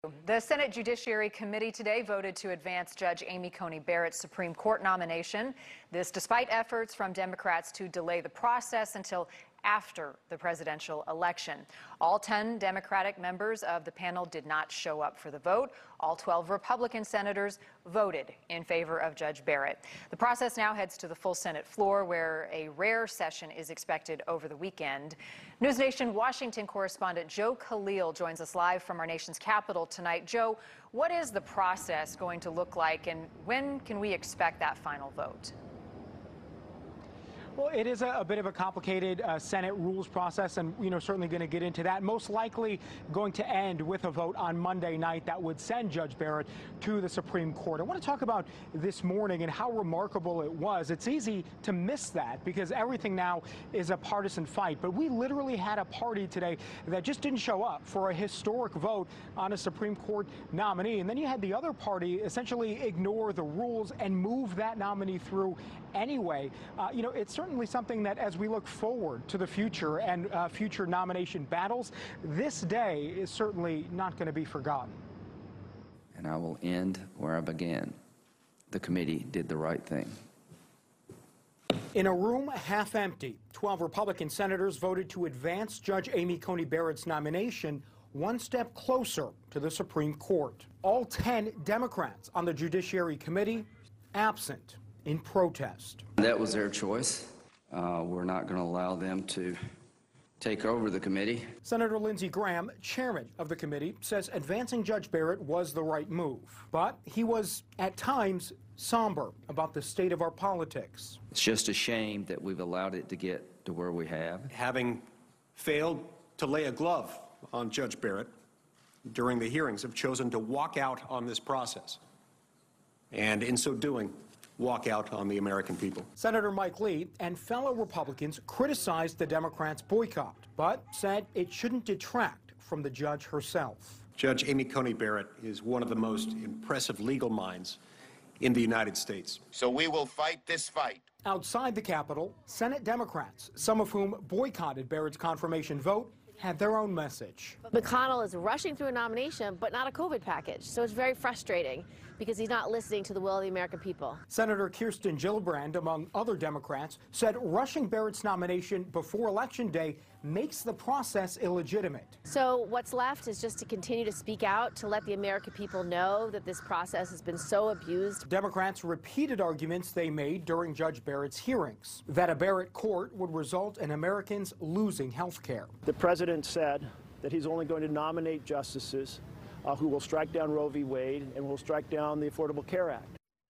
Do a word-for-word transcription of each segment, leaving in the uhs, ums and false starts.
The Senate Judiciary Committee today voted to advance Judge Amy Coney Barrett's Supreme Court nomination. This despite efforts from Democrats to delay the process until after the presidential election. All ten Democratic members of the panel did not show up for the vote. All twelve Republican senators voted in favor of Judge Barrett. The process now heads to the full Senate floor, where a rare session is expected over the weekend. News Nation Washington correspondent Joe Khalil joins us live from our nation's capital tonight. Joe, what is the process going to look like, and when can we expect that final vote? Well, it is a, a bit of a complicated uh, Senate rules process, and you know certainly going to get into that. Most likely going to end with a vote on Monday night that would send Judge Barrett to the Supreme Court. I want to talk about this morning and how remarkable it was. It's easy to miss that because everything now is a partisan fight, but we literally had a party today that just didn't show up for a historic vote on a Supreme Court nominee, and then you had the other party essentially ignore the rules and move that nominee through anyway. Uh, you know, it's certainly something that as we look forward to the future and uh, future nomination battles, this day is certainly not going to be forgotten. And I will end where I began. The committee did the right thing. In a room half empty, twelve Republican senators voted to advance Judge Amy Coney Barrett's nomination one step closer to the Supreme Court. All ten Democrats on the Judiciary Committee absent in protest. That was their choice. Uh, we're not going to allow them to take over the committee. Senator Lindsey Graham, chairman of the committee, says advancing Judge Barrett was the right move. But he was, at times, somber about the state of our politics. It's just a shame that we've allowed it to get to where we have. Having failed to lay a glove on Judge Barrett during the hearings, have chosen to walk out on this process. And in so doing, walk out on the American people. Senator Mike Lee and fellow Republicans criticized the Democrats' boycott, but said it shouldn't detract from the judge herself. Judge Amy Coney Barrett is one of the most impressive legal minds in the United States. So we will fight this fight. Outside the Capitol, Senate Democrats, some of whom boycotted Barrett's confirmation vote, had their own message. McConnell is rushing through a nomination, but not a COVID package. So it's very frustrating because he's not listening to the will of the American people. Senator Kirsten Gillibrand, among other Democrats, said rushing Barrett's nomination before Election Day makes the process illegitimate. So what's left is just to continue to speak out, to let the American people know that this process has been so abused. Democrats repeated arguments they made during Judge Barrett's hearings, that a Barrett court would result in Americans losing health care. The president said that he's only going to nominate justices uh, who will strike down Roe v. Wade and will strike down the Affordable Care Act.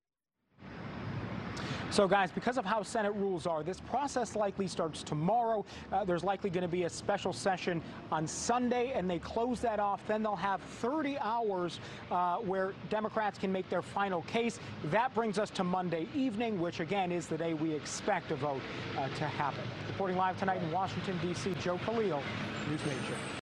So, guys, because of how Senate rules are, this process likely starts tomorrow. Uh, there's likely going to be a special session on Sunday, and they close that off. Then they'll have thirty hours uh, where Democrats can make their final case. That brings us to Monday evening, which, again, is the day we expect a vote uh, to happen. Reporting live tonight in Washington, D C, Joe Khalil, News Nation.